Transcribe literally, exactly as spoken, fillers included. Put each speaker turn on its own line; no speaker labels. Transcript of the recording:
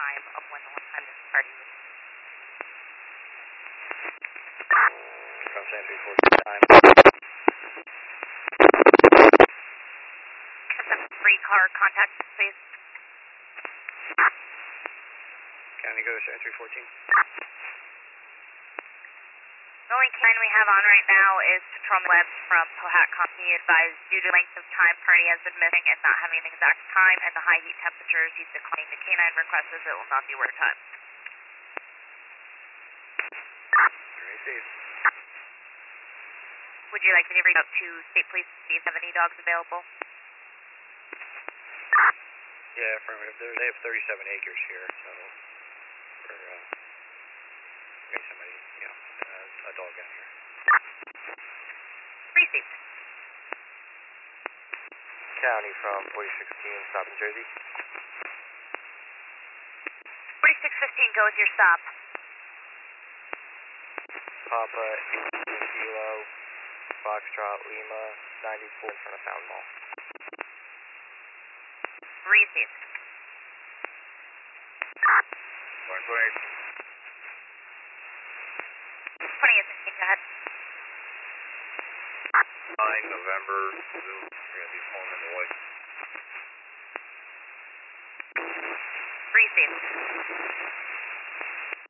time of when the one time this party was.
From San three fourteen time.
Some free car contact, please.
County, go to San three fourteen.
The only can we have on right now is Patrolman Webb from Powhatan. He advised due to length of time party has been missing and not having an exact time and the high heat temperatures, he's declining the canine request as it will not be work time.
Received.
Would you like me to reach out to State Police to see if they have any dogs available?
Yeah, affirmative. There, they have thirty-seven acres here, so we're uh, getting somebody, you know, uh, a dog out here.
Received.
County from forty sixteen, stop in Jersey.
forty-six fifteen, go with your stop.
Papa, eighteen Kilo, Foxtrot, Lima, ninety-four in front of Fountain Mall.
Received.
One twenty-eight.
twentieth, go ahead.
nine November, Zoom, we're going to be pulling in the white.
Received.